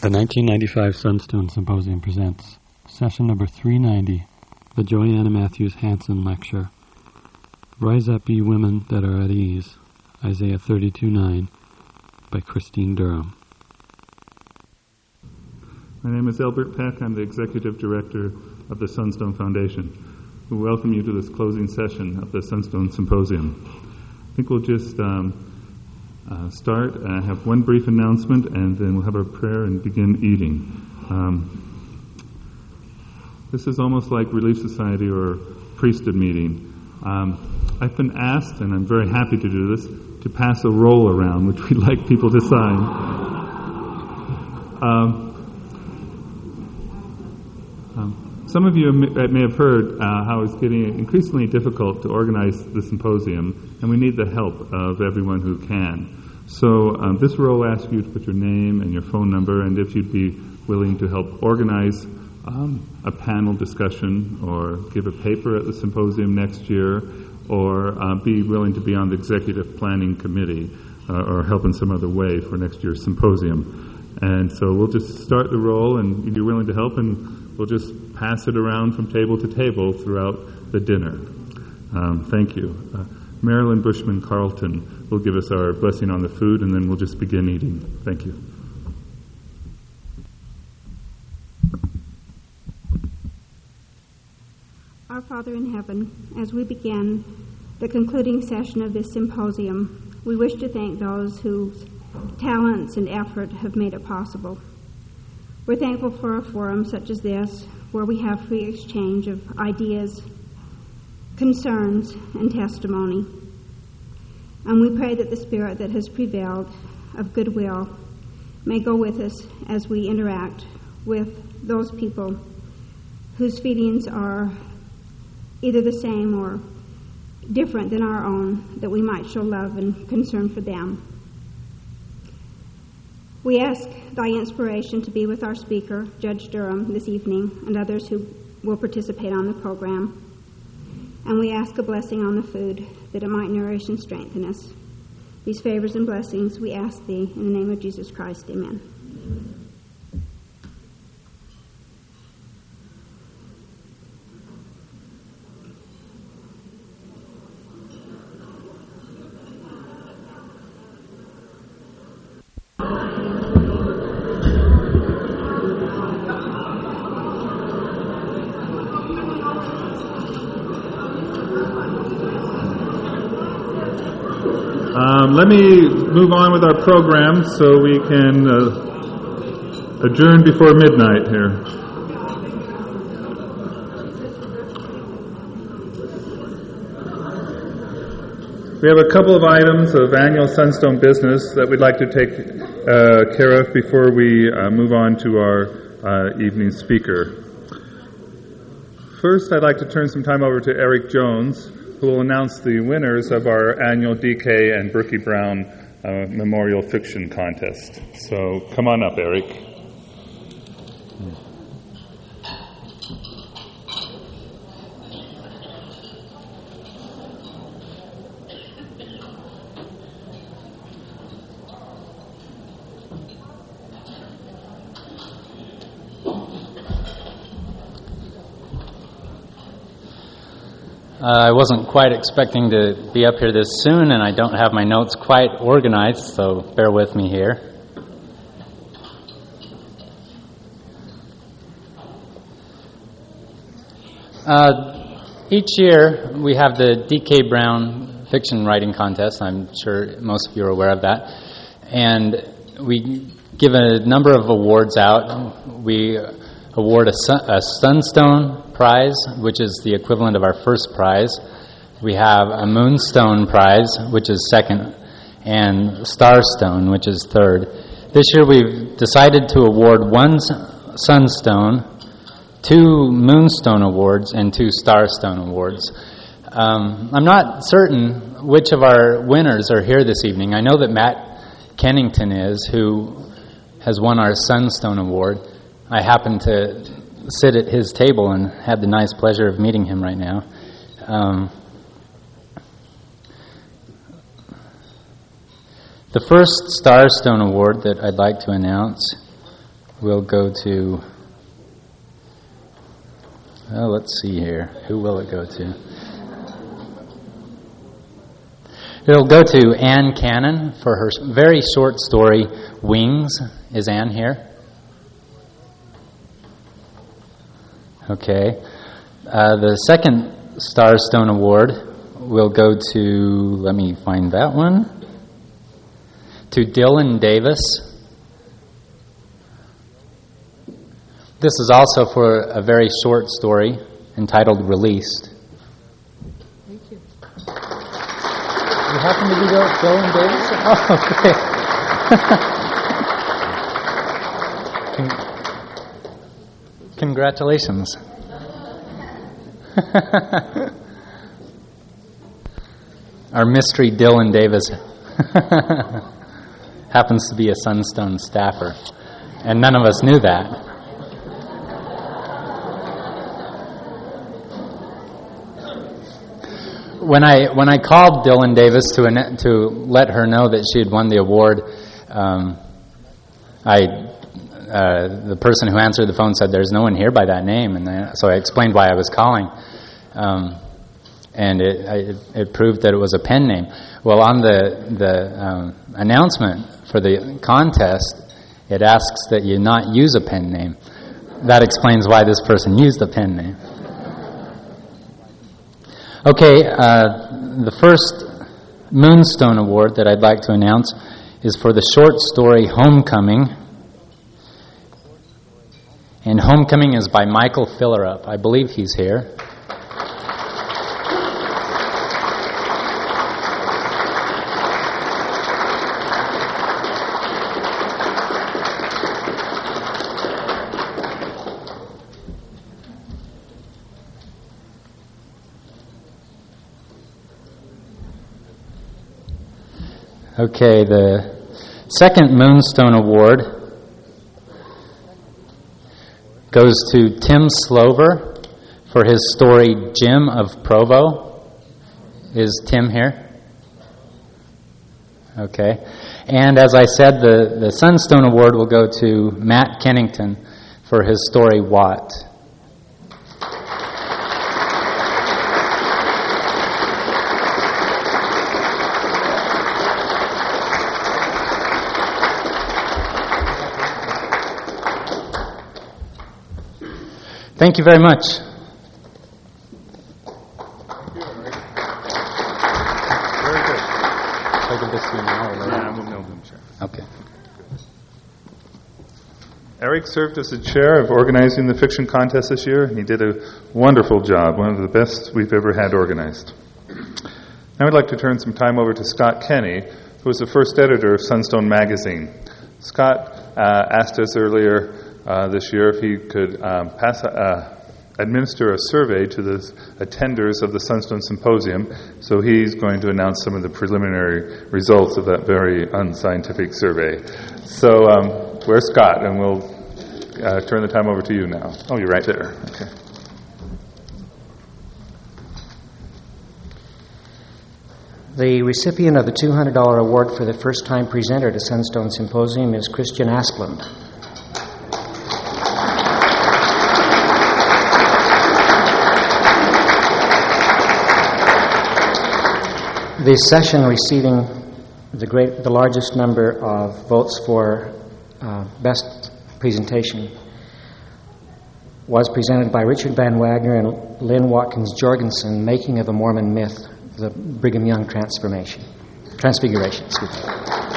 The 1995 Sunstone Symposium presents session number 390, the Joanna Matthews Hansen Lecture, Rise Up Ye Women That Are at Ease, Isaiah 32:9, by Christine Durham. My name is Albert Peck. I'm the Executive Director of the Sunstone Foundation. We welcome you to this closing session of the Sunstone Symposium. I think we'll just start. I have one brief announcement, and then we'll have our prayer and begin eating. This is almost like Relief Society or priesthood meeting. I've been asked, and I'm very happy to do this, to pass a roll around, which we'd like people to sign. Some of you may have heard how it's getting increasingly difficult to organize the symposium, and we need the help of everyone who can. So this roll asks you to put your name and your phone number, and if you'd be willing to help organize a panel discussion or give a paper at the symposium next year, or be willing to be on the executive planning committee or help in some other way for next year's symposium. And so we'll just start the roll, and if you're willing to help, and we'll just pass it around from table to table throughout the dinner. Thank you. Marilyn Bushman Carlton will give us our blessing on the food, and then we'll just begin eating. Thank you. Our Father in heaven, as we begin the concluding session of this symposium, we wish to thank those whose talents and effort have made it possible. We're thankful for a forum such as this, where we have free exchange of ideas, concerns, and testimony. And we pray that the spirit that has prevailed of goodwill may go with us as we interact with those people whose feelings are either the same or different than our own, that we might show love and concern for them. We ask thy inspiration to be with our speaker, Judge Durham, this evening, and others who will participate on the program. And we ask a blessing on the food, that it might nourish and strengthen us. These favors and blessings we ask thee in the name of Jesus Christ. Amen. Let me move on with our program so we can adjourn before midnight here. We have a couple of items of annual Sunstone business that we'd like to take care of before we move on to our evening speaker. First, I'd like to turn some time over to Eric Jones, who will announce the winners of our annual DK and Berkey Brown Memorial Fiction Contest. So come on up, Eric. I wasn't quite expecting to be up here this soon, and I don't have my notes quite organized, so bear with me here. Each year we have the D.K. Brown Fiction Writing Contest. I'm sure most of you are aware of that. And we give a number of awards out. We award a Sunstone Prize, which is the equivalent of our first prize. We have a Moonstone Prize, which is second, and Starstone, which is third. This year we've decided to award one Sunstone, 2 Moonstone Awards, and 2 Starstone Awards. I'm not certain which of our winners are here this evening. I know that Matt Kennington is, who has won our Sunstone Award. I happen to sit at his table and have the nice pleasure of meeting him right now. The first Starstone Award that I'd like to announce will go to, let's see here. Who will it go to? It'll go to Ann Cannon for her very short story, Wings. Is Ann here? Okay. The second Starstone Award will go to, let me find that one, to Dylan Davis. This is also for a very short story entitled Released. Thank you. You happen to be Dylan Davis? Oh, okay. Congratulations. Our mystery Dylan Davis happens to be a Sunstone staffer, and none of us knew that. When I called Dylan Davis to let her know that she had won the award, the person who answered the phone said, "There's no one here by that name," and so I explained why I was calling, and it proved that it was a pen name. Well, on the announcement for the contest, it asks that you not use a pen name. That explains why this person used a pen name. Okay, the first Moonstone Award that I'd like to announce is for the short story Homecoming. And Homecoming is by Michael Fillerup. I believe he's here. Okay, the second Moonstone Award goes to Tim Slover for his story Jim of Provo. Is Tim here? Okay. And as I said, the Sunstone Award will go to Matt Kennington for his story Watt. Thank you very much. Very good. So I give this to you now or later? Yeah, no, sure. Okay. Eric served as the chair of organizing the fiction contest this year, and he did a wonderful job, one of the best we've ever had organized. Now I'd like to turn some time over to Scott Kenny, who was the first editor of Sunstone Magazine. Scott asked us earlier this year if he could administer a survey to the attenders of the Sunstone Symposium, so he's going to announce some of the preliminary results of that very unscientific survey. So where's Scott? And we'll turn the time over to you now. Oh, you're right there. Okay. The recipient of the $200 award for the first-time presenter to Sunstone Symposium is Christian Asplund. The session receiving the largest number of votes for best presentation was presented by Richard Van Wagner and Lynn Watkins Jorgensen, Making of a Mormon Myth, the Brigham Young Transfiguration. Excuse me.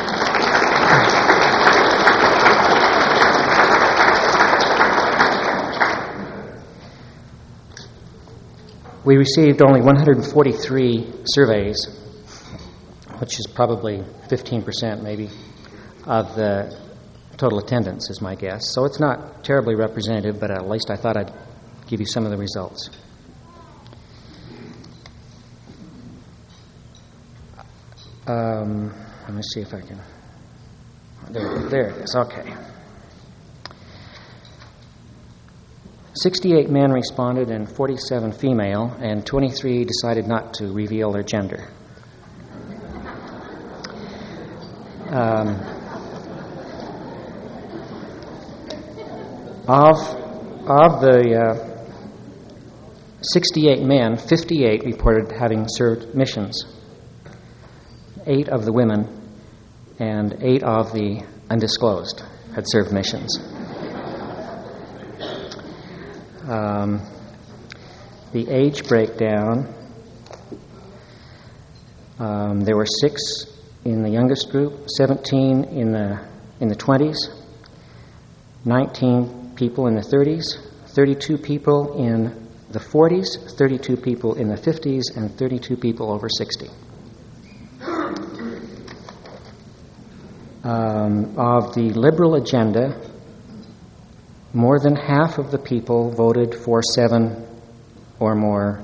We received only 143 surveys, which is probably 15% maybe of the total attendance is my guess. So it's not terribly representative, but at least I thought I'd give you some of the results. Let me see if I can... There it is, okay. 68 men responded and 47 female, and 23 decided not to reveal their gender. Of the 68 men, 58 reported having served missions. 8 of the women and 8 of the undisclosed had served missions. The age breakdown, there were 6 in the youngest group, 17 in the 20s, 19 people in the 30s, 32 people in the 40s, 32 people in the 50s, and 32 people over 60. Of the liberal agenda, more than half of the people voted for 7 or more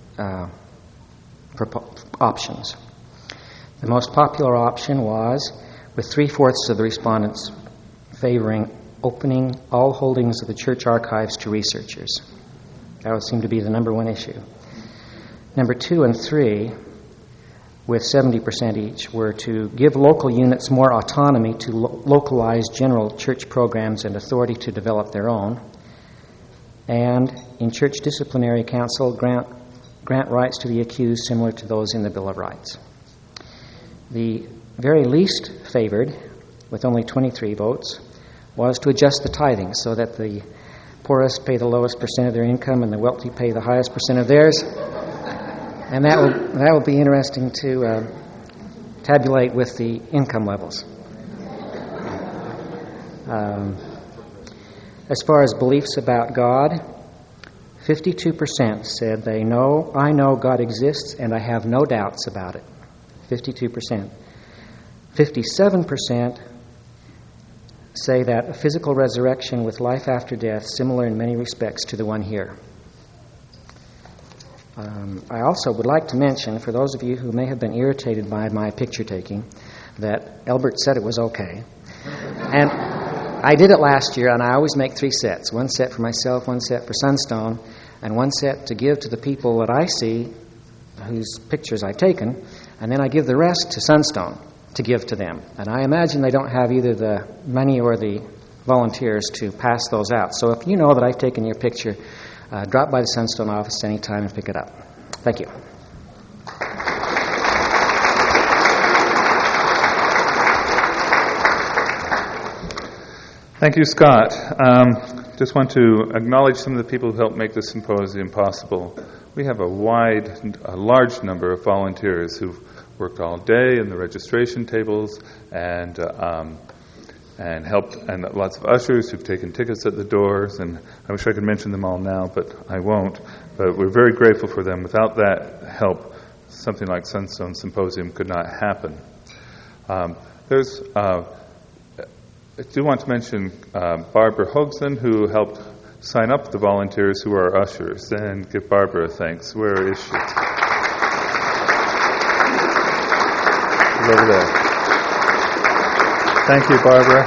options. The most popular option was, with 3/4 of the respondents favoring opening all holdings of the church archives to researchers. That would seem to be the number one issue. Number 2 and 3, with 70% each, were to give local units more autonomy to localize general church programs and authority to develop their own, and in Church Disciplinary Council, grant rights to the accused similar to those in the Bill of Rights. The very least favored, with only 23 votes, was to adjust the tithing so that the poorest pay the lowest percent of their income and the wealthy pay the highest percent of theirs. And that will be interesting to tabulate with the income levels. As far as beliefs about God, 52% said I know God exists and I have no doubts about it. 52%. 57% say that a physical resurrection with life after death, similar in many respects to the one here. I also would like to mention, for those of you who may have been irritated by my picture taking, that Elbert said it was okay. And I did it last year, and I always make 3 sets. 1 set for myself, 1 set for Sunstone, and 1 set to give to the people that I see, whose pictures I've taken, and then I give the rest to Sunstone to give to them. And I imagine they don't have either the money or the volunteers to pass those out. So if you know that I've taken your picture, drop by the Sunstone office anytime and pick it up. Thank you. Thank you, Scott. Just want to acknowledge some of the people who helped make this symposium possible. We have a large number of volunteers who've worked all day in the registration tables and helped, and lots of ushers who've taken tickets at the doors, and I wish I could mention them all now, but I won't. But we're very grateful for them. Without that help, something like Sunstone Symposium could not happen. I do want to mention Barbara Hogson, who helped sign up the volunteers who are ushers, and give Barbara thanks. Where is she? She's over there. Thank you, Barbara.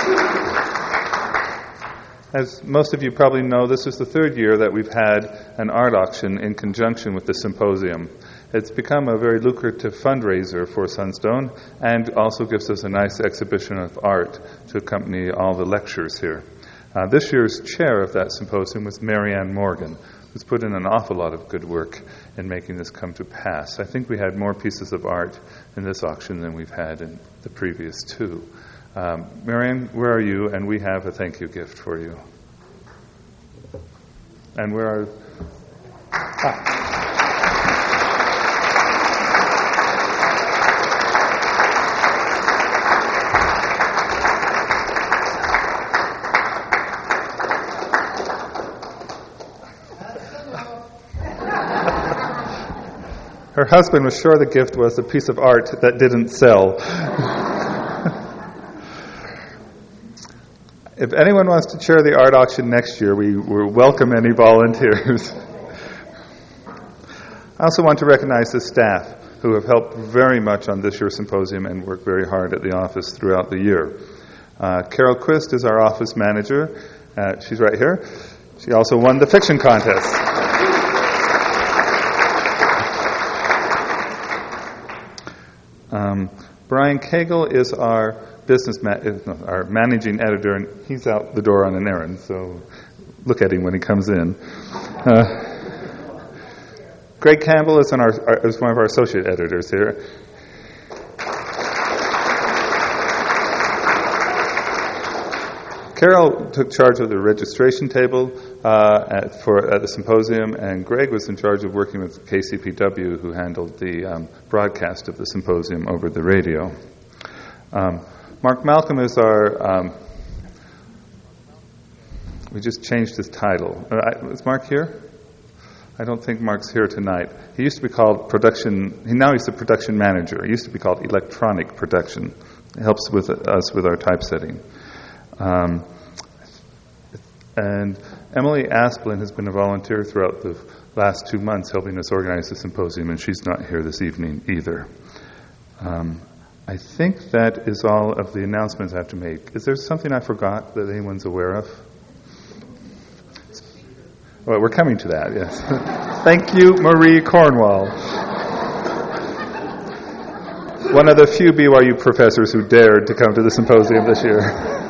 As most of you probably know, this is the 3rd year that we've had an art auction in conjunction with the symposium. It's become a very lucrative fundraiser for Sunstone and also gives us a nice exhibition of art to accompany all the lectures here. This year's chair of that symposium was Marianne Morgan, who's put in an awful lot of good work in making this come to pass. I think we had more pieces of art in this auction than we've had in the previous 2. Marianne, where are you? And we have a thank you gift for you. And where are... Her husband was sure the gift was a piece of art that didn't sell. If anyone wants to chair the art auction next year, we will welcome any volunteers. I also want to recognize the staff who have helped very much on this year's symposium and worked very hard at the office throughout the year. Carol Quist is our office manager. She's right here. She also won the fiction contest. Brian Cagle is our our managing editor, and he's out the door on an errand, so look at him when he comes in. Greg Campbell is one of our associate editors here. Carol took charge of the registration table at the symposium, and Greg was in charge of working with KCPW, who handled the broadcast of the symposium over the radio. Mark Malcolm is our... we just changed his title. Is Mark here? I don't think Mark's here tonight. He used to be called now he's the production manager. He used to be called electronic production. It helps with us with our typesetting. And Emily Asplin has been a volunteer throughout the last 2 months helping us organize the symposium, and she's not here this evening either. I think that is all of the announcements I have to make. Is there something I forgot that anyone's aware of? Well, we're coming to that, yes. Thank you, Marie Cornwall. One of the few BYU professors who dared to come to the symposium this year.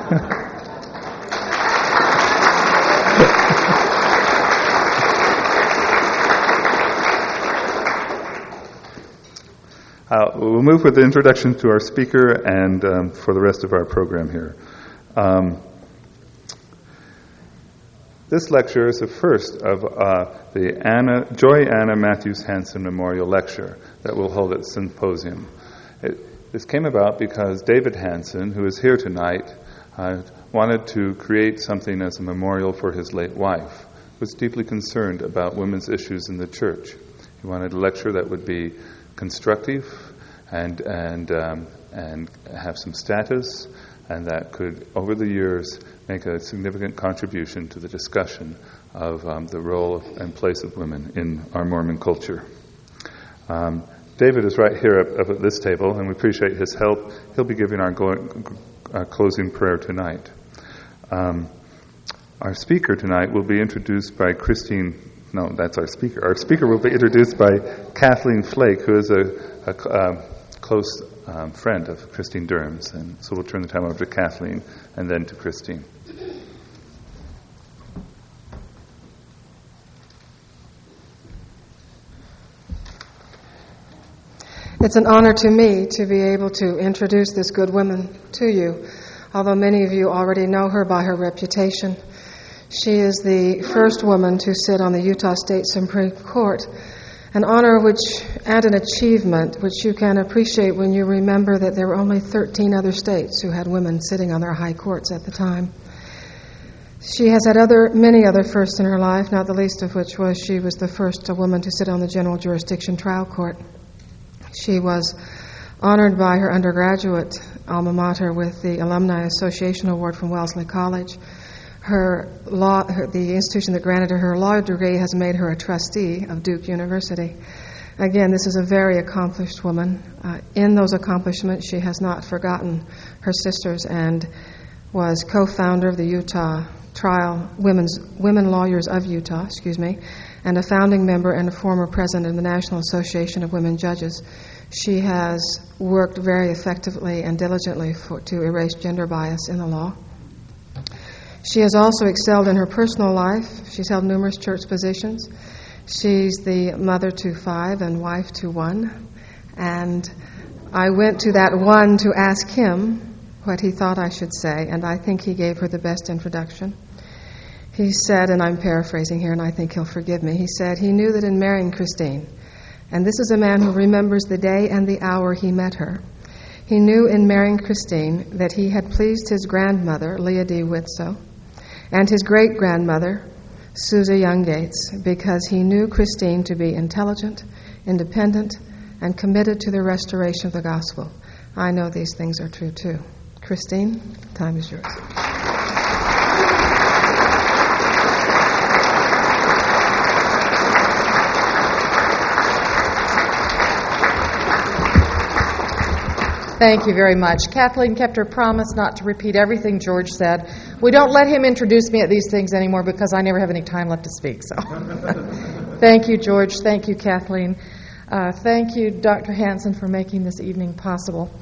We'll move with the introduction to our speaker and for the rest of our program here. This lecture is the first of the Joy Anna Matthews Hanson Memorial Lecture that we'll hold at the symposium. This came about because David Hanson, who is here tonight, wanted to create something as a memorial for his late wife, was deeply concerned about women's issues in the church. He wanted a lecture that would be constructive and have some status, and that could, over the years, make a significant contribution to the discussion of the role and place of women in our Mormon culture. David is right here up at this table, and we appreciate his help. He'll be giving our closing prayer tonight. Our speaker tonight will be introduced by that's our speaker. Our speaker will be introduced by Kathleen Flake, who is a close friend of Christine Durham's. And so we'll turn the time over to Kathleen and then to Christine. It's an honor to me to be able to introduce this good woman to you, although many of you already know her by her reputation. She is the first woman to sit on the Utah State Supreme Court, an honor and an achievement which you can appreciate when you remember that there were only 13 other states who had women sitting on their high courts at the time. She has had many other firsts in her life, not the least of which was she was the first woman to sit on the General Jurisdiction Trial Court. She was honored by her undergraduate alma mater with the Alumni Association Award from Wellesley College. The institution that granted her law degree has made her a trustee of Duke University. Again, this is a very accomplished woman. In those accomplishments, she has not forgotten her sisters and was co-founder of the Utah Women Lawyers of Utah, and a founding member and a former president of the National Association of Women Judges. She has worked very effectively and diligently to erase gender bias in the law. She has also excelled in her personal life. She's held numerous church positions. She's the mother to 5 and wife to 1. And I went to that one to ask him what he thought I should say, and I think he gave her the best introduction. He said, and I'm paraphrasing here, and I think he'll forgive me, he said he knew that in marrying Christine, and this is a man who remembers the day and the hour he met her, he knew in marrying Christine that he had pleased his grandmother, Leah D. Whitsoe, and his great-grandmother, Susie Young Gates, because he knew Christine to be intelligent, independent, and committed to the restoration of the gospel. I know these things are true, too. Christine, time is yours. Thank you very much. Kathleen kept her promise not to repeat everything George said. We don't let him introduce me at these things anymore because I never have any time left to speak. So, thank you, George. Thank you, Kathleen. Thank you, Dr. Hanson, for making this evening possible.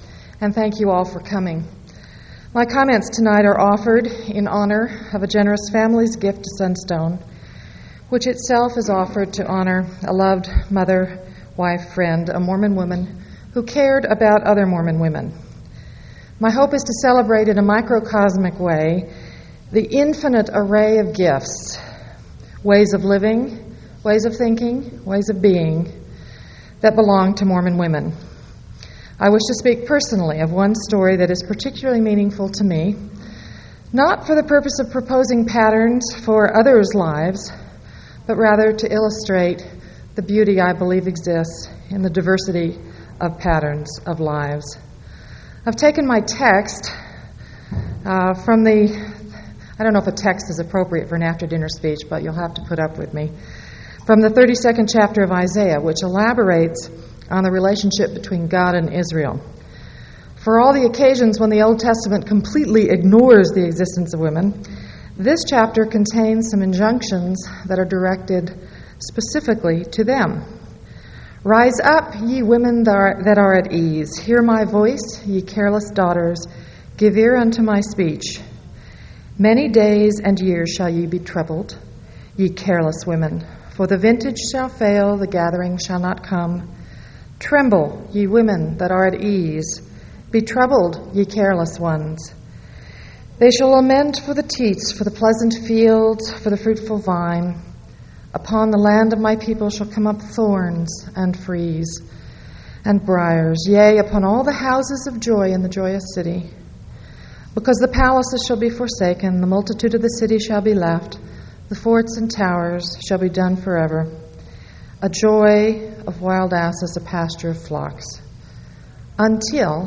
and thank you all for coming. My comments tonight are offered in honor of a generous family's gift to Sunstone, which itself is offered to honor a loved mother, wife, friend, a Mormon woman who cared about other Mormon women. My hope is to celebrate in a microcosmic way the infinite array of gifts, ways of living, ways of thinking, ways of being that belong to Mormon women. I wish to speak personally of one story that is particularly meaningful to me, not for the purpose of proposing patterns for others' lives, but rather to illustrate the beauty I believe exists in the diversity of patterns of lives. I've taken my text from I don't know if a text is appropriate for an after-dinner speech, but you'll have to put up with me, from the 32nd chapter of Isaiah, which elaborates on the relationship between God and Israel. For all the occasions when the Old Testament completely ignores the existence of women, this chapter contains some injunctions that are directed specifically to them. Rise up, ye women that are at ease. Hear my voice, ye careless daughters. Give ear unto my speech. Many days and years shall ye be troubled, ye careless women. For the vintage shall fail, the gathering shall not come. Tremble, ye women that are at ease. Be troubled, ye careless ones. They shall lament for the teats, for the pleasant fields, for the fruitful vine. Upon the land of my people shall come up thorns and freeze and briars, yea, upon all the houses of joy in the joyous city. Because the palaces shall be forsaken, the multitude of the city shall be left, the forts and towers shall be done forever. A joy of wild asses, a pasture of flocks. Until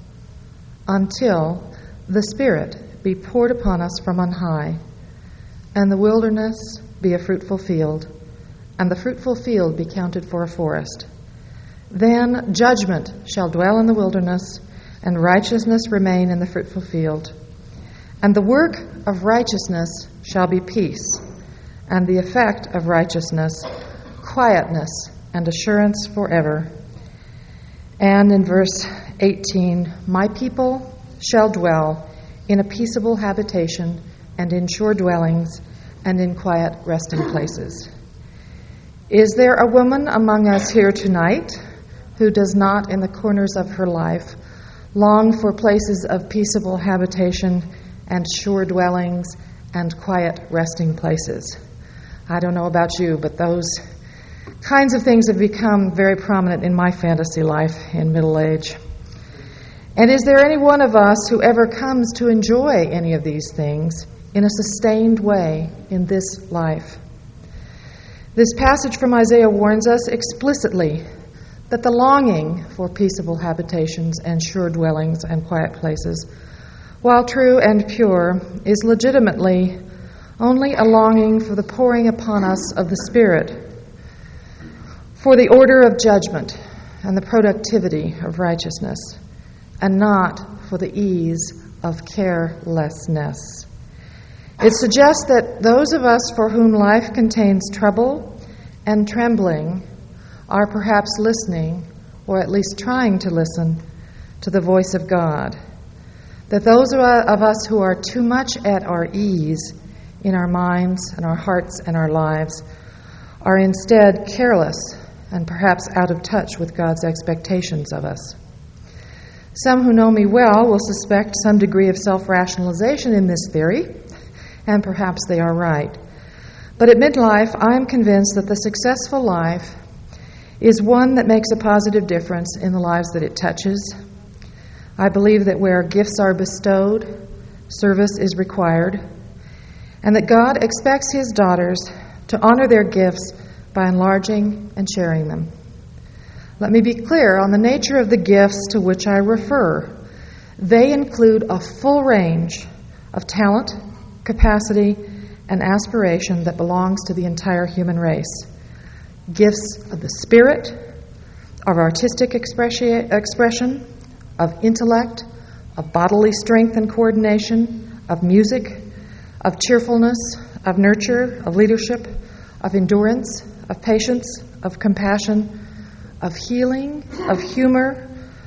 the Spirit be poured upon us from on high, and the wilderness be a fruitful field, and the fruitful field be counted for a forest. Then judgment shall dwell in the wilderness, and righteousness remain in the fruitful field. And the work of righteousness shall be peace, and the effect of righteousness, quietness and assurance forever. And in verse 18, my people shall dwell in a peaceable habitation, and in sure dwellings, and in quiet resting places. Is there a woman among us here tonight who does not, in the corners of her life, long for places of peaceable habitation and sure dwellings and quiet resting places? I don't know about you, but those kinds of things have become very prominent in my fantasy life in middle age. And is there any one of us who ever comes to enjoy any of these things in a sustained way in this life? This passage from Isaiah warns us explicitly that the longing for peaceable habitations and sure dwellings and quiet places, while true and pure, is legitimately only a longing for the pouring upon us of the Spirit, for the order of judgment and the productivity of righteousness, and not for the ease of carelessness. It suggests that those of us for whom life contains trouble and trembling are perhaps listening, or at least trying to listen, to the voice of God. That those of us who are too much at our ease in our minds and our hearts and our lives are instead careless and perhaps out of touch with God's expectations of us. Some who know me well will suspect some degree of self-rationalization in this theory, and perhaps they are right. But at midlife, I am convinced that the successful life is one that makes a positive difference in the lives that it touches. I believe that where gifts are bestowed, service is required, and that God expects His daughters to honor their gifts by enlarging and sharing them. Let me be clear on the nature of the gifts to which I refer. They include a full range of talent, capacity, and aspiration that belongs to the entire human race. Gifts of the spirit, of artistic expression, of intellect, of bodily strength and coordination, of music, of cheerfulness, of nurture, of leadership, of endurance, of patience, of compassion, of healing, of humor,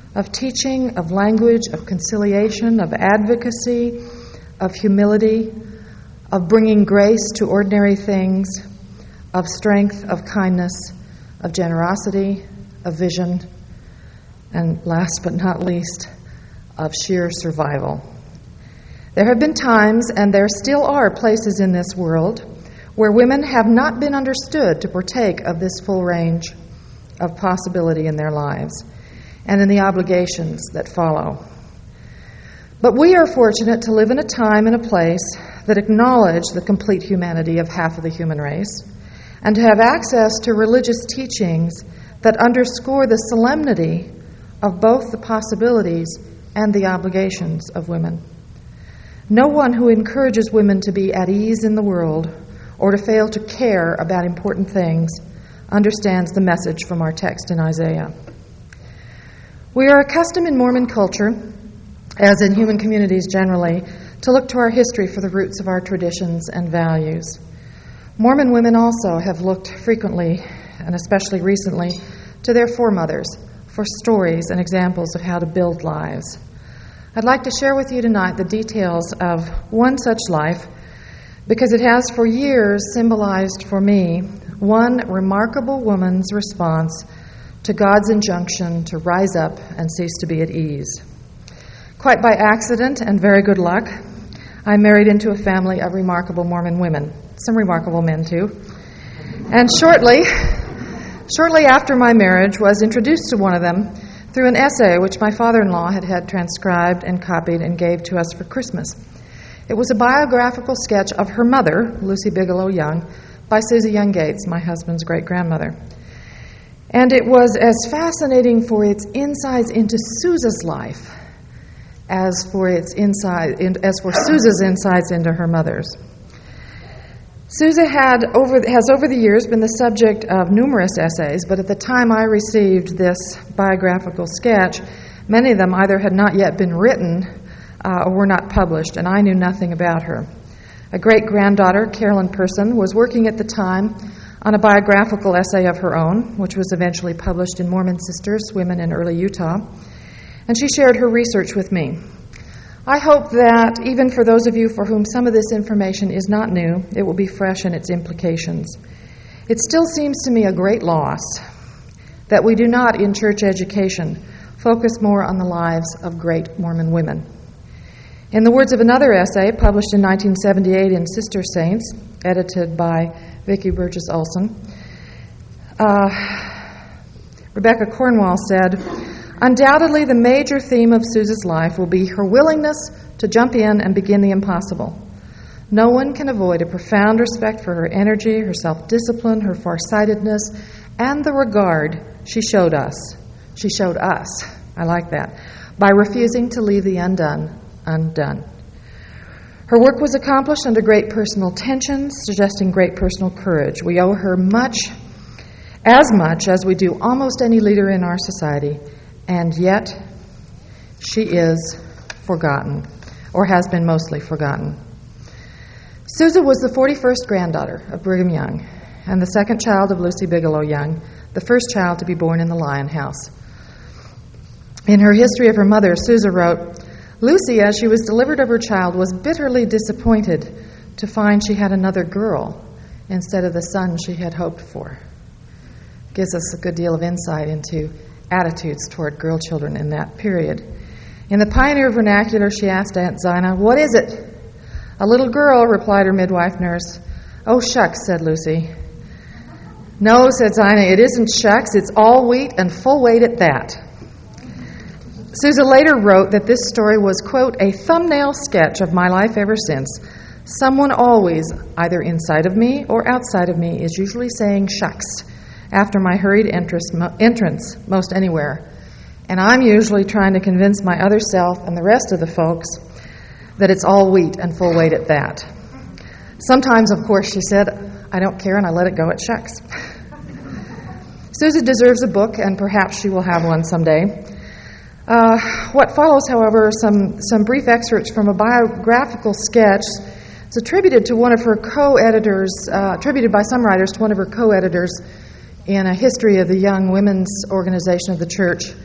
of teaching, of language, of conciliation, of advocacy, of humility, of bringing grace to ordinary things, of strength, of kindness, of generosity, of vision, and last but not least, of sheer survival. There have been times, and there still are places in this world, where women have not been understood to partake of this full range of possibility in their lives and in the obligations that follow. But we are fortunate to live in a time and a place that acknowledge the complete humanity of half of the human race, and to have access to religious teachings that underscore the solemnity of both the possibilities and the obligations of women. No one who encourages women to be at ease in the world or to fail to care about important things understands the message from our text in Isaiah. We are accustomed in Mormon culture, as in human communities generally, to look to our history for the roots of our traditions and values. Mormon women also have looked frequently, and especially recently, to their foremothers for stories and examples of how to build lives. I'd like to share with you tonight the details of one such life because it has for years symbolized for me one remarkable woman's response to God's injunction to rise up and cease to be at ease. Quite by accident and very good luck, I married into a family of remarkable Mormon women, some remarkable men too, and shortly after my marriage was introduced to one of them through an essay which my father-in-law had transcribed and copied and gave to us for Christmas. It was a biographical sketch of her mother, Lucy Bigelow Young, by Susie Young Gates, my husband's great-grandmother. And it was as fascinating for its insights into Susan's life as for Susan's insights into her mother's. Susan has over the years been the subject of numerous essays, but at the time I received this biographical sketch, many of them either had not yet been written or were not published, and I knew nothing about her. A great-granddaughter, Carolyn Person, was working at the time on a biographical essay of her own, which was eventually published in Mormon Sisters, Women in Early Utah, and she shared her research with me. I hope that even for those of you for whom some of this information is not new, it will be fresh in its implications. It still seems to me a great loss that we do not, in church education, focus more on the lives of great Mormon women. In the words of another essay published in 1978 in Sister Saints, edited by Vicki Burgess Olson, Rebecca Cornwall said, "Undoubtedly, the major theme of Susan's life will be her willingness to jump in and begin the impossible. No one can avoid a profound respect for her energy, her self-discipline, her farsightedness, and the regard she showed us. She showed us, I like that, by refusing to leave the undone. Her work was accomplished under great personal tensions, suggesting great personal courage. We owe her as much as we do almost any leader in our society, and yet she is forgotten, or has been mostly forgotten." Susan was the 41st granddaughter of Brigham Young and the second child of Lucy Bigelow Young, the first child to be born in the Lion House. In her history of her mother, Susan wrote, "Lucy, as she was delivered of her child, was bitterly disappointed to find she had another girl instead of the son she had hoped for." Gives us a good deal of insight into attitudes toward girl children in that period. In the Pioneer vernacular, she asked Aunt Zina, "What is it?" "A little girl," replied her midwife nurse. "Oh, shucks," said Lucy. "No," said Zina, "it isn't shucks, it's all wheat and full weight at that." Susan later wrote that this story was, quote, "a thumbnail sketch of my life ever since. Someone always, either inside of me or outside of me, is usually saying shucks after my hurried entrance most anywhere. And I'm usually trying to convince my other self and the rest of the folks that it's all wheat and full weight at that. Sometimes, of course," she said, "I don't care and I let it go at shucks." Susan deserves a book, and perhaps she will have one someday. What follows, however, are some brief excerpts from a biographical sketch. It's attributed to one of her co-editors, attributed by some writers to one of her co-editors in a history of the Young Women's Organization of the Church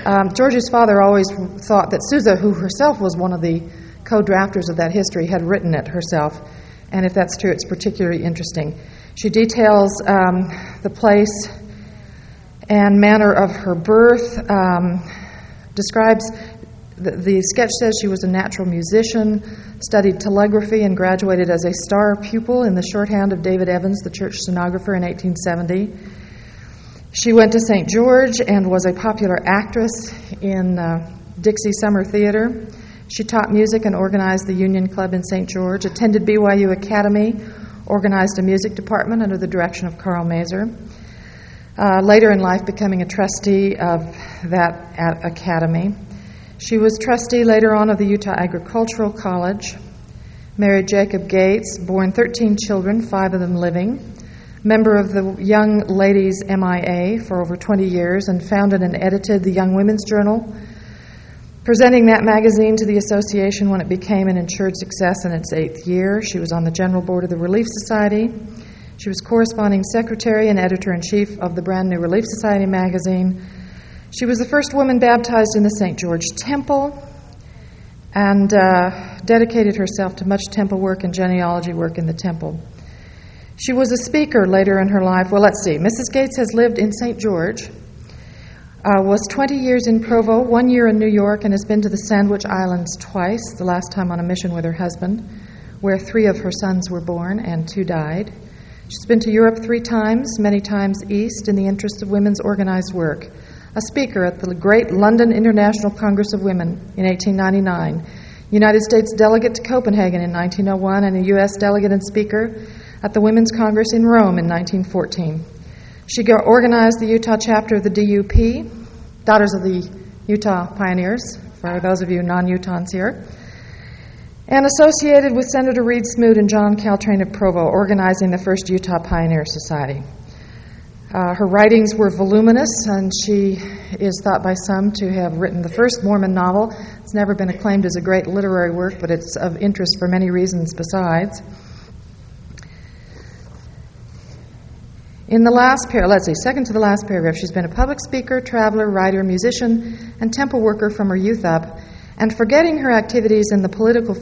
George's father always thought that Sousa, who herself was one of the co-drafters of that history, had written it herself. And if that's true, it's particularly interesting. She details the place and manner of her birth, describes, the sketch says she was a natural musician, studied telegraphy, and graduated as a star pupil in the shorthand of David Evans, the church stenographer, in 1870. She went to St. George and was a popular actress in Dixie Summer Theater. She taught music and organized the Union Club in St. George, attended BYU Academy, organized a music department under the direction of Carl Mazer. Later in life, becoming a trustee of that academy. She was trustee later on of the Utah Agricultural College, married Jacob Gates, born 13 children, 5 of them living, member of the Young Ladies MIA for over 20 years, and founded and edited the Young Women's Journal, presenting that magazine to the association when it became an insured success in its 8th year. She was on the General Board of the Relief Society. She was corresponding secretary and editor-in-chief of the brand new Relief Society magazine. She was the first woman baptized in the St. George Temple and dedicated herself to much temple work and genealogy work in the temple. She was a speaker later in her life. Well, let's see. Mrs. Gates has lived in St. George, was 20 years in Provo, 1 year in New York, and has been to the Sandwich Islands twice, the last time on a mission with her husband, where 3 of her sons were born and 2 died. She's been to Europe 3 times, many times east, in the interest of women's organized work. A speaker at the great London International Congress of Women in 1899, United States delegate to Copenhagen in 1901, and a U.S. delegate and speaker at the Women's Congress in Rome in 1914. She organized the Utah chapter of the DUP, Daughters of the Utah Pioneers, for those of you non-Utahns here, and associated with Senator Reed Smoot and John Caltrain of Provo, organizing the first Utah Pioneer Society. Her writings were voluminous, and she is thought by some to have written the first Mormon novel. It's never been acclaimed as a great literary work, but it's of interest for many reasons besides. In the last second to the last paragraph, she's been a public speaker, traveler, writer, musician, and temple worker from her youth up, and not forgetting her activities in the political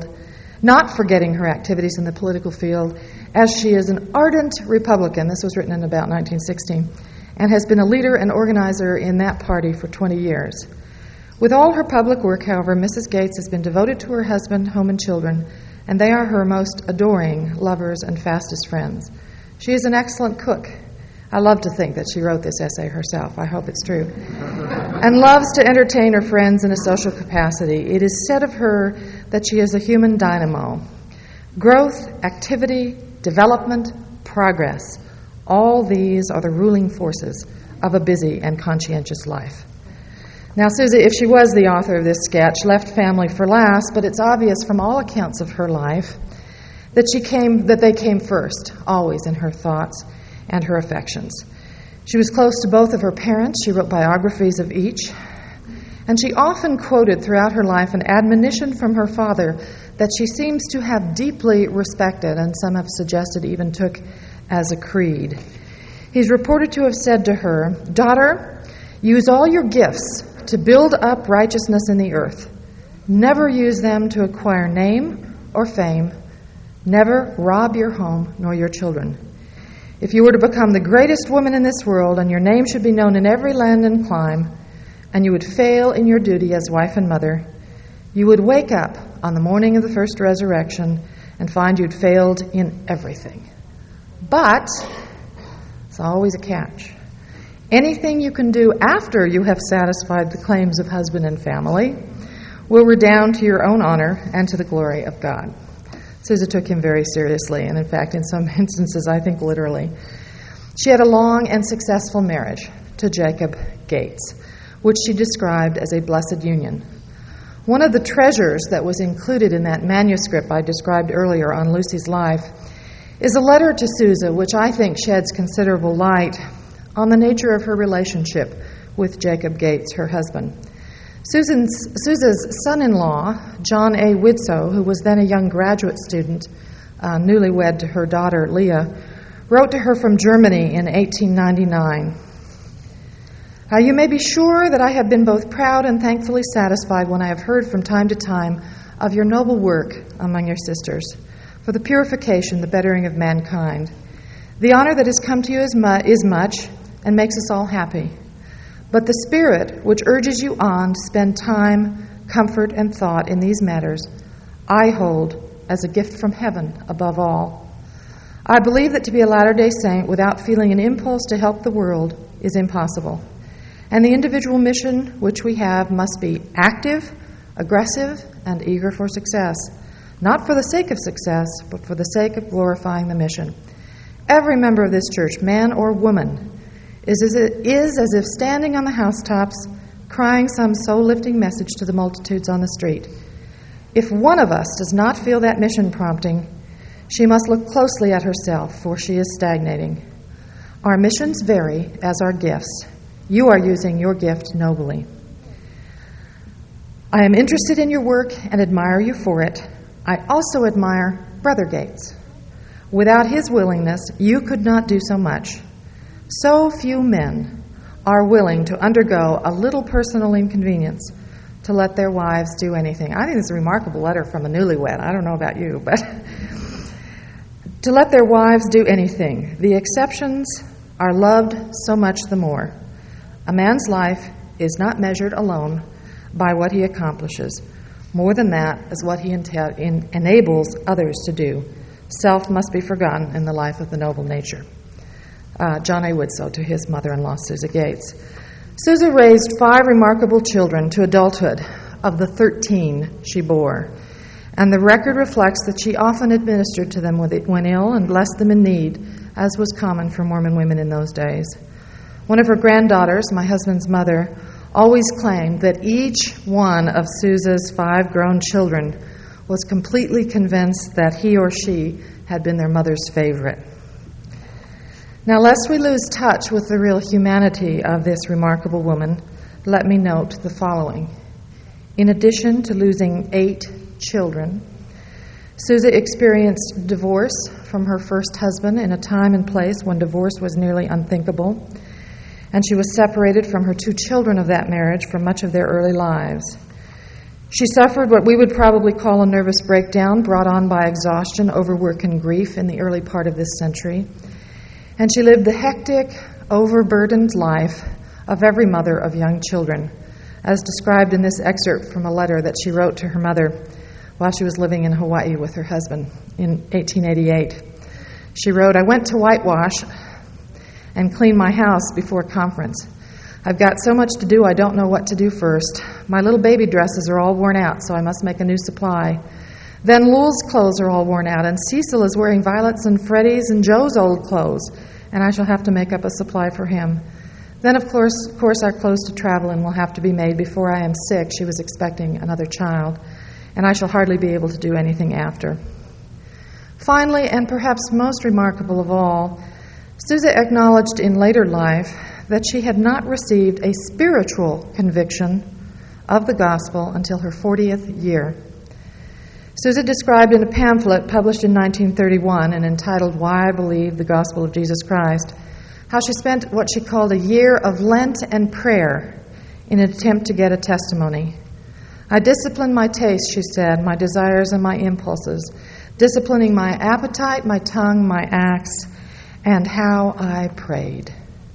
field, as she is an ardent Republican. This was written in about 1916, and has been a leader and organizer in that party for 20 years. With all her public work, however, Mrs. Gates has been devoted to her husband, home, and children, and they are her most adoring lovers and fastest friends. She is an excellent cook. I love to think that she wrote this essay herself. I hope it's true. And loves to entertain her friends in a social capacity. It is said of her that she is a human dynamo. Growth, activity, development, progress, all these are the ruling forces of a busy and conscientious life. Now, Susie, if she was the author of this sketch, left family for last, but it's obvious from all accounts of her life that they came first, always in her thoughts and her affections. She was close to both of her parents. She wrote biographies of each. And she often quoted throughout her life an admonition from her father that she seems to have deeply respected, and some have suggested even took as a creed. He's reported to have said to her, "Daughter, use all your gifts to build up righteousness in the earth. Never use them to acquire name or fame. Never rob your home nor your children. If you were to become the greatest woman in this world, and your name should be known in every land and clime, and you would fail in your duty as wife and mother, you would wake up on the morning of the first resurrection and find you'd failed in everything. But, it's always a catch, anything you can do after you have satisfied the claims of husband and family will redound to your own honor and to the glory of God." Susan took him very seriously, and in fact, in some instances, I think literally. She had a long and successful marriage to Jacob Gates, which she described as a blessed union. One of the treasures that was included in that manuscript I described earlier on Lucy's life is a letter to Susan, which I think sheds considerable light on the nature of her relationship with Jacob Gates, her husband. Susan's son-in-law, John A. Widsoe, who was then a young graduate student, newlywed to her daughter Leah, wrote to her from Germany in 1899. You may be sure that I have been both proud and thankfully satisfied when I have heard from time to time of your noble work among your sisters for the purification, the bettering of mankind. The honor that has come to you is much and makes us all happy. But the spirit which urges you on to spend time, comfort, and thought in these matters, I hold as a gift from heaven above all. I believe that to be a Latter-day Saint without feeling an impulse to help the world is impossible. And the individual mission which we have must be active, aggressive, and eager for success. Not for the sake of success, but for the sake of glorifying the mission. Every member of this church, man or woman, is as if standing on the housetops, crying some soul-lifting message to the multitudes on the street. If one of us does not feel that mission prompting, she must look closely at herself, for she is stagnating. Our missions vary as our gifts. You are using your gift nobly. I am interested in your work and admire you for it. I also admire Brother Gates. Without his willingness, you could not do so much. So few men are willing to undergo a little personal inconvenience to let their wives do anything. I think it's a remarkable letter from a newlywed. I don't know about you, but to let their wives do anything. The exceptions are loved so much the more. A man's life is not measured alone by what he accomplishes. More than that is what he enables others to do. Self must be forgotten in the life of the noble nature. John A. Woodsoe to his mother-in-law, Susa Gates. Susa raised 5 remarkable children to adulthood of the 13 she bore, and the record reflects that she often administered to them when ill and blessed them in need, as was common for Mormon women in those days. One of her granddaughters, my husband's mother, always claimed that each one of Susa's 5 grown children was completely convinced that he or she had been their mother's favorite. Now, lest we lose touch with the real humanity of this remarkable woman, let me note the following. In addition to losing 8 children, Susa experienced divorce from her first husband in a time and place when divorce was nearly unthinkable, and she was separated from her 2 children of that marriage for much of their early lives. She suffered what we would probably call a nervous breakdown brought on by exhaustion, overwork, and grief in the early part of this century. And she lived the hectic, overburdened life of every mother of young children, as described in this excerpt from a letter that she wrote to her mother while she was living in Hawaii with her husband in 1888. She wrote, I went to whitewash and clean my house before conference. I've got so much to do I don't know what to do first. My little baby dresses are all worn out, so I must make a new supply. Then Lul's clothes are all worn out, and Cecil is wearing Violet's and Freddie's and Joe's old clothes, and I shall have to make up a supply for him. Then, of course, our clothes to travel in will have to be made before I am sick. She was expecting another child, and I shall hardly be able to do anything after. Finally, and perhaps most remarkable of all, Susa acknowledged in later life that she had not received a spiritual conviction of the gospel until her 40th year. Susa described in a pamphlet published in 1931 and entitled Why I Believe the Gospel of Jesus Christ, how she spent what she called a year of Lent and prayer in an attempt to get a testimony. I disciplined my taste, she said, my desires and my impulses, disciplining my appetite, my tongue, my acts, and how I prayed.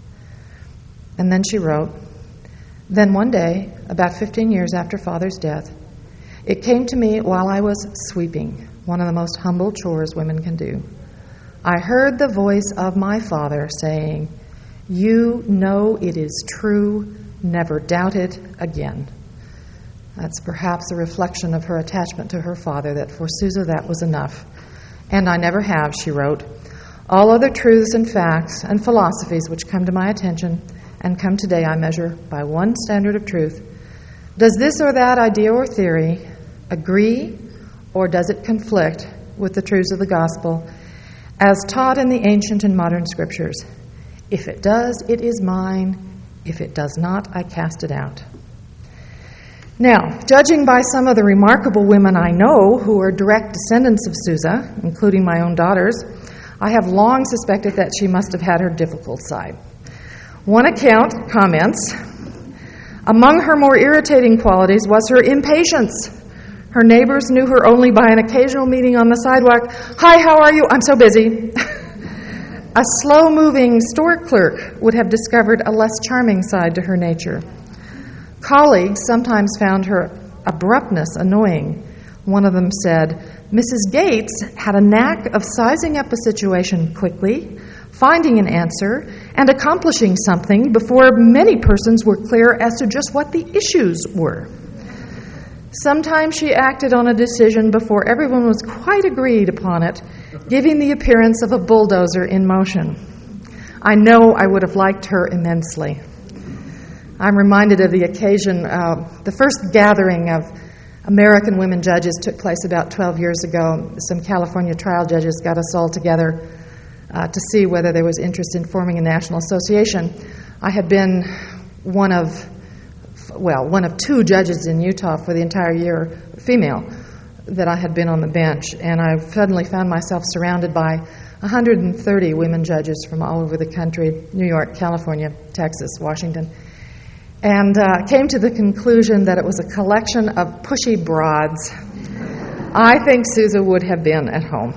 And then she wrote, Then one day, about 15 years after Father's death, it came to me while I was sweeping, one of the most humble chores women can do. I heard the voice of my Father saying, You know it is true, never doubt it again. That's perhaps a reflection of her attachment to her father, that for Susa that was enough. And I never have, she wrote. All other truths and facts and philosophies which come to my attention and come today I measure by one standard of truth. Does this or that idea or theory agree, or does it conflict with the truths of the gospel as taught in the ancient and modern scriptures? If it does, it is mine. If it does not, I cast it out. Now, judging by some of the remarkable women I know who are direct descendants of Susa, including my own daughters, I have long suspected that she must have had her difficult side. One account comments, among her more irritating qualities was her impatience. Her neighbors knew her only by an occasional meeting on the sidewalk. Hi, how are you? I'm so busy. A slow-moving store clerk would have discovered a less charming side to her nature. Colleagues sometimes found her abruptness annoying. One of them said, Mrs. Gates had a knack of sizing up a situation quickly, finding an answer, and accomplishing something before many persons were clear as to just what the issues were. Sometimes she acted on a decision before everyone was quite agreed upon it, giving the appearance of a bulldozer in motion. I know I would have liked her immensely. I'm reminded of the occasion, the first gathering of American women judges took place about 12 years ago. Some California trial judges got us all together to see whether there was interest in forming a national association. I had been one of two judges in Utah for the entire year, female, that I had been on the bench, and I suddenly found myself surrounded by 130 women judges from all over the country, New York, California, Texas, Washington, and came to the conclusion that it was a collection of pushy broads. I think Sousa would have been at home.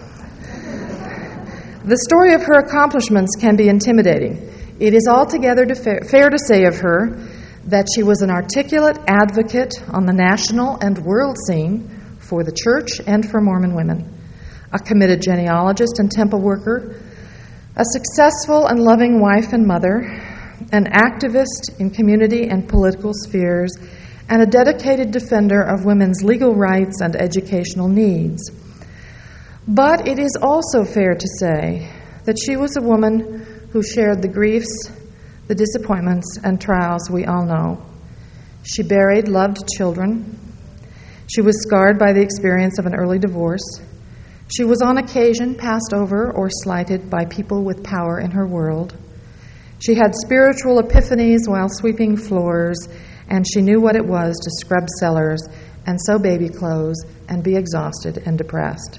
The story of her accomplishments can be intimidating. It is altogether fair to say of her that she was an articulate advocate on the national and world scene for the church and for Mormon women, a committed genealogist and temple worker, a successful and loving wife and mother, an activist in community and political spheres, and a dedicated defender of women's legal rights and educational needs. But it is also fair to say that she was a woman who shared the griefs, the disappointments, and trials we all know. She buried loved children. She was scarred by the experience of an early divorce. She was on occasion passed over or slighted by people with power in her world. She had spiritual epiphanies while sweeping floors, and she knew what it was to scrub cellars and sew baby clothes and be exhausted and depressed.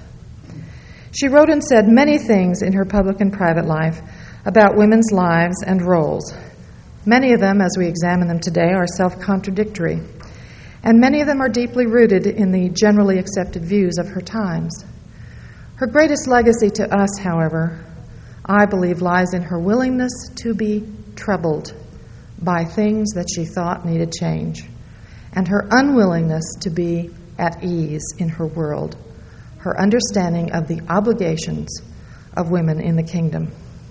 She wrote and said many things in her public and private life about women's lives and roles. Many of them, as we examine them today, are self-contradictory, and many of them are deeply rooted in the generally accepted views of her times. Her greatest legacy to us, however, I believe lies in her willingness to be troubled by things that she thought needed change, and her unwillingness to be at ease in her world, her understanding of the obligations of women in the kingdom.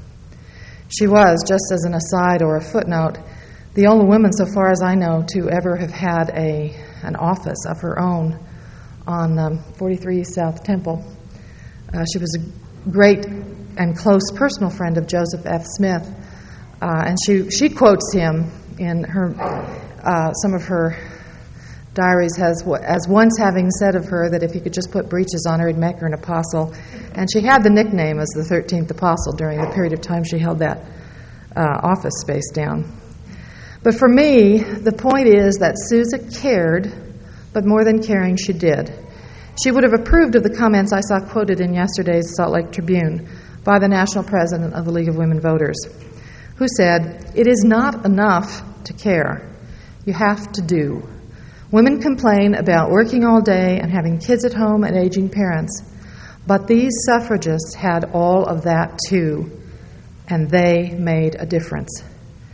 She was, just as an aside or a footnote, the only woman, so far as I know, to ever have had an office of her own on 43 South Temple. She was a great and close personal friend of Joseph F. Smith, and she quotes him in her some of her diaries as once having said of her that if he could just put breeches on her, he'd make her an apostle. And she had the nickname as the 13th apostle during the period of time she held that office space down. But for me, the point is that Sousa cared, but more than caring, she did. She would have approved of the comments I saw quoted in yesterday's Salt Lake Tribune by the national president of the League of Women Voters, who said, "It is not enough to care. You have to do. Women complain about working all day and having kids at home and aging parents, but these suffragists had all of that too, and they made a difference."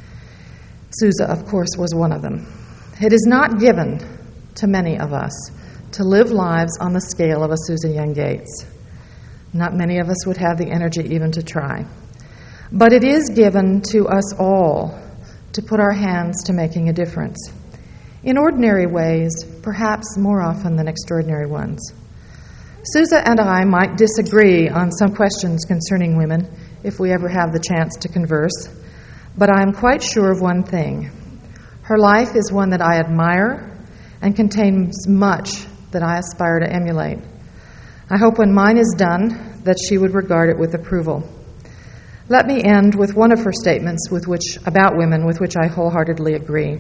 Sousa, of course, was one of them. It is not given to many of us to live lives on the scale of a Sousa Young Gates. Not many of us would have the energy even to try. But it is given to us all to put our hands to making a difference. In ordinary ways, perhaps more often than extraordinary ones. Sousa and I might disagree on some questions concerning women if we ever have the chance to converse, but I am quite sure of one thing. Her life is one that I admire and contains much that I aspire to emulate. I hope when mine is done that she would regard it with approval. Let me end with one of her statements about women with which I wholeheartedly agree.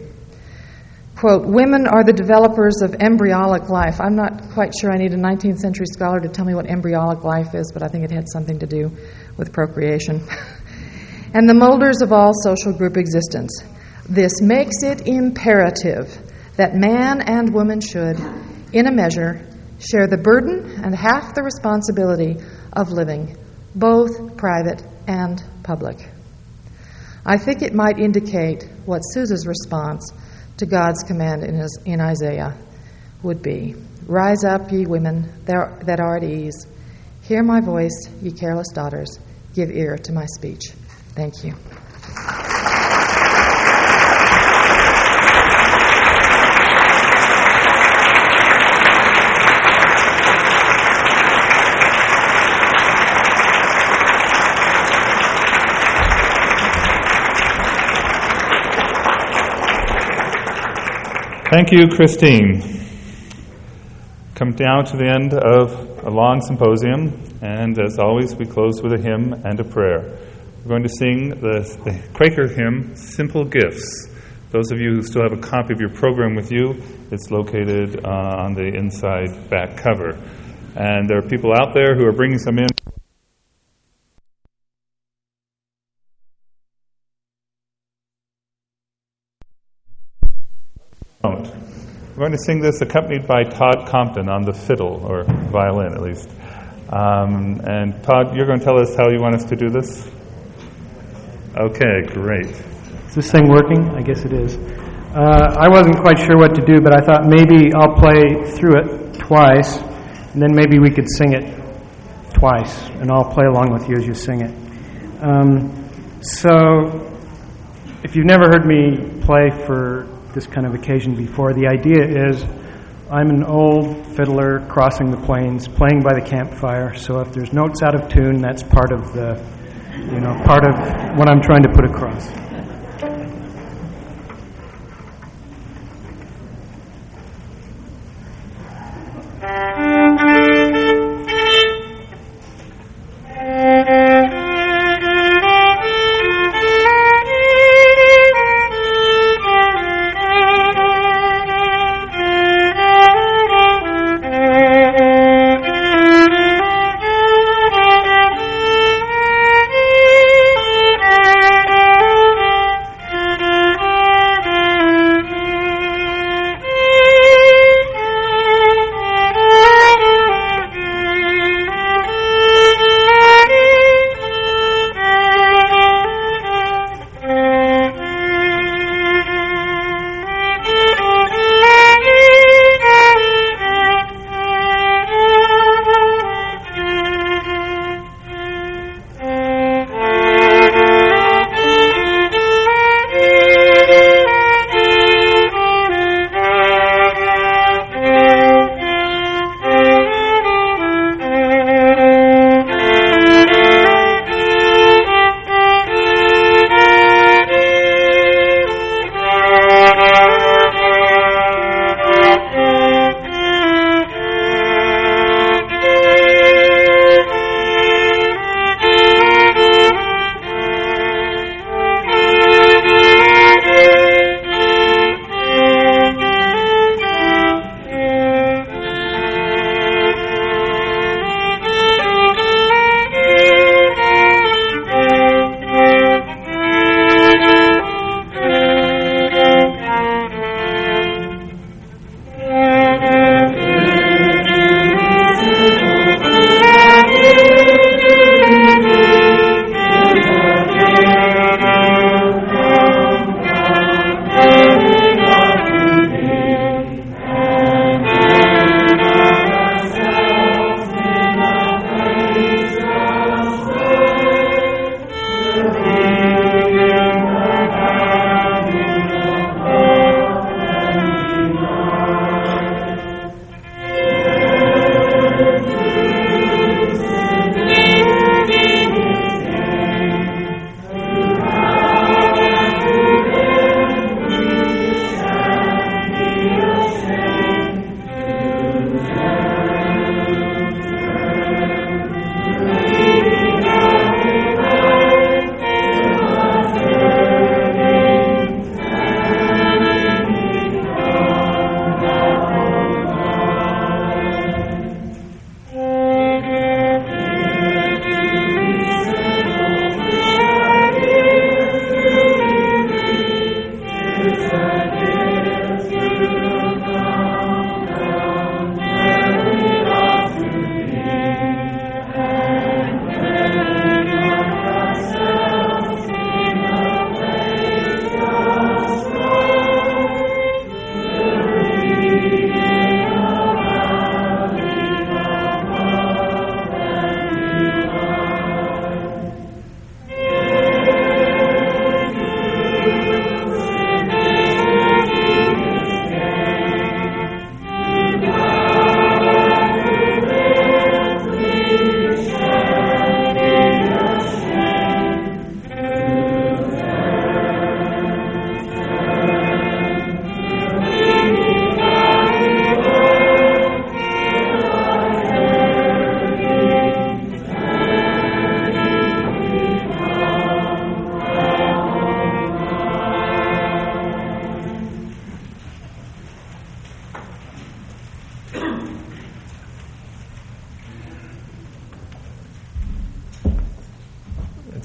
Quote, "Women are the developers of embryonic life." I'm not quite sure I need a 19th century scholar to tell me what embryonic life is, but I think it had something to do with procreation. and the molders of all social group existence. This makes it imperative that man and woman should, in a measure, share the burden and half the responsibility of living, both private and public. I think it might indicate what Susa's response to God's command in Isaiah would be. Rise up, ye women that are at ease. Hear my voice, ye careless daughters. Give ear to my speech. Thank you. Thank you, Christine. Come down to the end of a long symposium, and as always, we close with a hymn and a prayer. We're going to sing the Quaker hymn, Simple Gifts. Those of you who still have a copy of your program with you, it's located on the inside back cover. And there are people out there who are bringing some in. We're going to sing this accompanied by Todd Compton on the fiddle, or violin at least. And Todd, you're going to tell us how you want us to do this? Okay, great. Is this thing working? I guess it is. I wasn't quite sure what to do, but I thought maybe I'll play through it twice, and then maybe we could sing it twice, and I'll play along with you as you sing it. So, if you've never heard me play for this kind of occasion before, the idea is I'm an old fiddler crossing the plains, playing by the campfire, so if there's notes out of tune, that's part of part of what I'm trying to put across.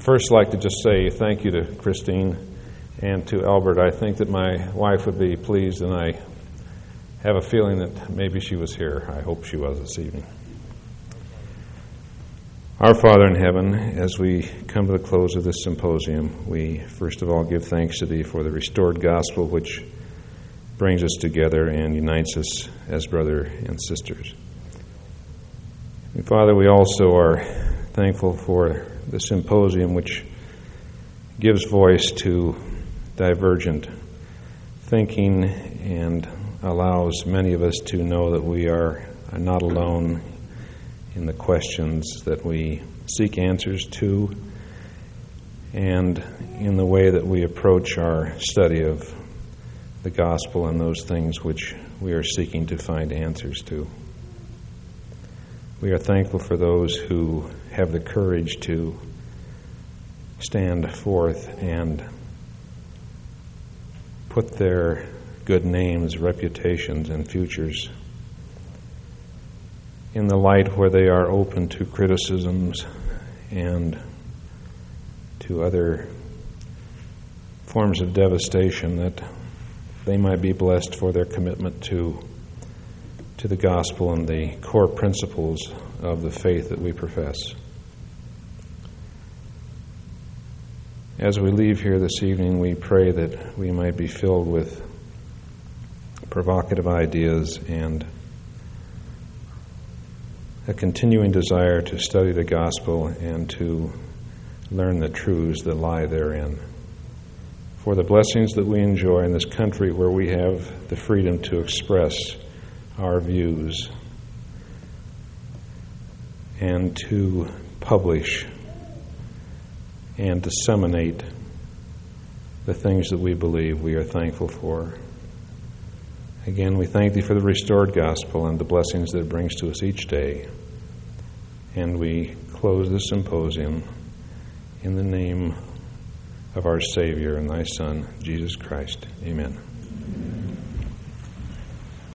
first like to just say thank you to Christine and to Albert. I think that my wife would be pleased, and I have a feeling that maybe she was here. I hope she was this evening. Our Father in heaven, as we come to the close of this symposium, we first of all give thanks to Thee for the restored gospel which brings us together and unites us as brother and sisters. And Father, we also are thankful for the symposium which gives voice to divergent thinking and allows many of us to know that we are not alone in the questions that we seek answers to and in the way that we approach our study of the gospel and those things which we are seeking to find answers to. We are thankful for those who have the courage to stand forth and put their good names, reputations, and futures in the light where they are open to criticisms and to other forms of devastation, that they might be blessed for their commitment to the gospel and the core principles of the faith that we profess. As we leave here this evening, we pray that we might be filled with provocative ideas and a continuing desire to study the gospel and to learn the truths that lie therein. For the blessings that we enjoy in this country where we have the freedom to express our views and to publish and disseminate the things that we believe, we are thankful for. Again, we thank Thee for the restored gospel and the blessings that it brings to us each day. And we close this symposium in the name of our Savior and Thy Son, Jesus Christ. Amen.